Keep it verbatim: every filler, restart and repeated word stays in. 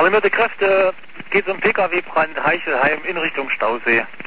Alarmierte Kräfte, geht um P K W-Brand Heichelheim in Richtung Stausee.